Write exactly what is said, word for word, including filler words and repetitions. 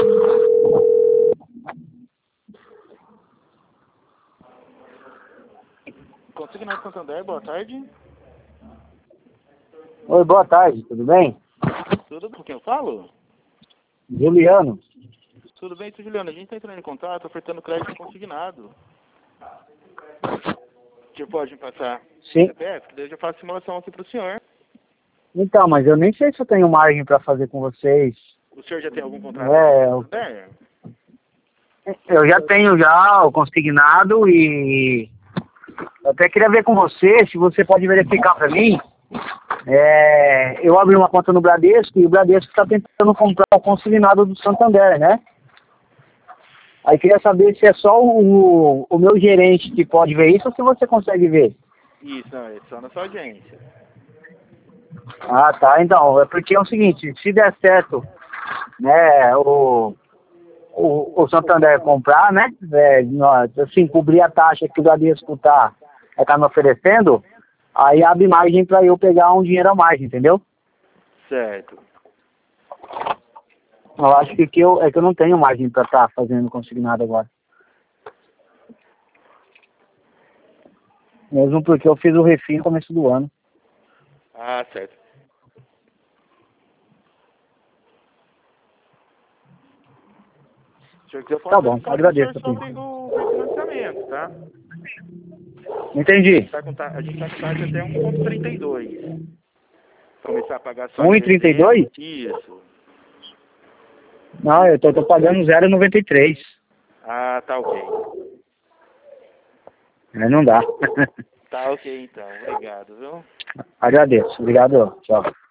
Consignado Santander, boa tarde. Oi, boa tarde, tudo bem? Tudo com quem eu falo? Juliano. Tudo bem, seu Juliano? A gente está entrando em contato, ofertando crédito consignado. Você pode me passar Sim. o C P F? Que daí eu já faço simulação aqui para o senhor. Então, mas eu nem sei se eu tenho margem para fazer com vocês. O senhor já tem algum contrato É, com o eu, Santander? eu já tenho já o consignado e eu até queria ver com você se você pode verificar para mim. É, eu abri uma conta no Bradesco e o Bradesco está tentando comprar o consignado do Santander, né? Aí queria saber se é só o, o meu gerente que pode ver isso ou se você consegue ver. Isso, não, é só na sua agência. Ah, tá. Então, é porque é o seguinte, se der certo, né, o, o, o Santander comprar, né, é, nós, assim, cobrir a taxa que o Bradesco tá, é, tá me oferecendo, aí abre margem para eu pegar um dinheiro a mais, entendeu? Certo. Eu acho que, que eu, é que eu não tenho margem para estar fazendo consignado agora. Mesmo porque eu fiz o refis no começo do ano. Ah, certo. Se o senhor quiser, eu Tá posso bom, verificar que o senhor agradeço. só fez o refinanciamento, tá? Entendi. Tá com ta- A gente está com taxa até um vírgula trinta e dois. Começar a pagar só um em e trinta e dezembro. dois? Isso. Não, eu tô, tô pagando zero vírgula noventa e três. Ah, tá ok. Aí não dá. Tá ok então. Obrigado, viu? Agradeço. Obrigado. Tchau.